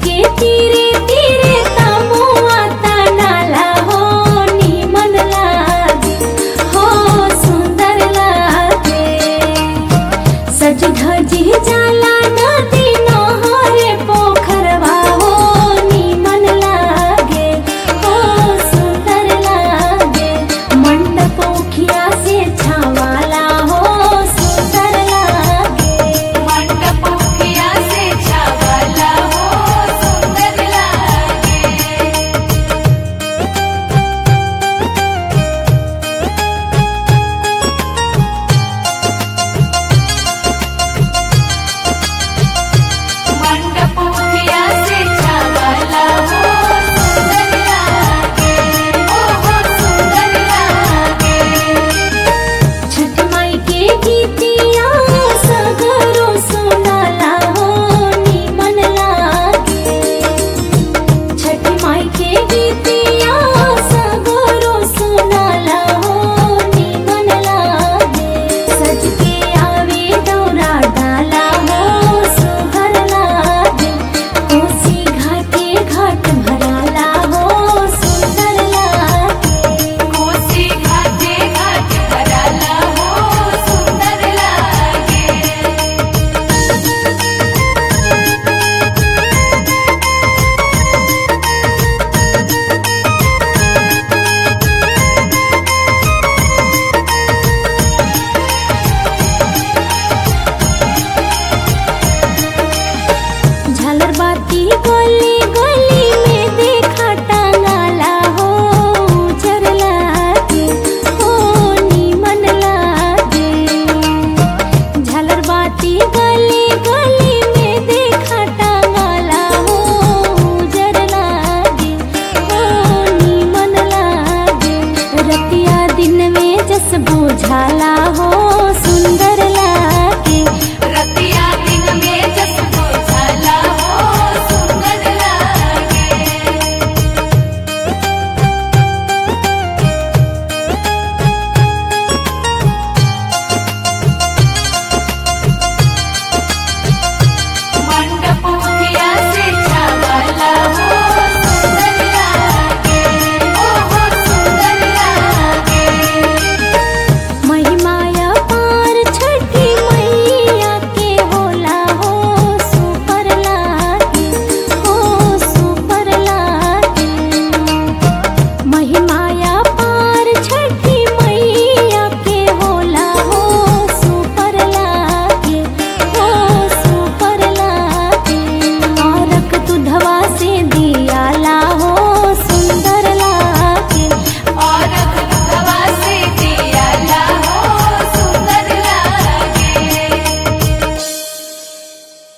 के तीरे तीरे तमुआ तनाला हो नीमन लागे हो सुंदर लागे। सज धजी जाला नदी नहरे पोखरवा हो नीमन लागे हो सुंदर लागे। मंडप उखिया से छावाला हो सुंदर लागे। मंडप उखिया से छावाला हो सुंदर लागे। मंडप उखिया से छावाला हो सुंदर लागे हो सुंदर लागे। छठ माई के गीतिया सगरो सुनाला हो नीमन लागे। छठ माई के गीतिया सगरो सुनाला हो नीमन लागे। सज के आवे दौरा डाला हो सुहर लागे। कोसी घाटे घाट भराला हो सुंदर लागे। कोसी घाटे घाट भराला हो सुंदर लागे। झालर बाती गली गली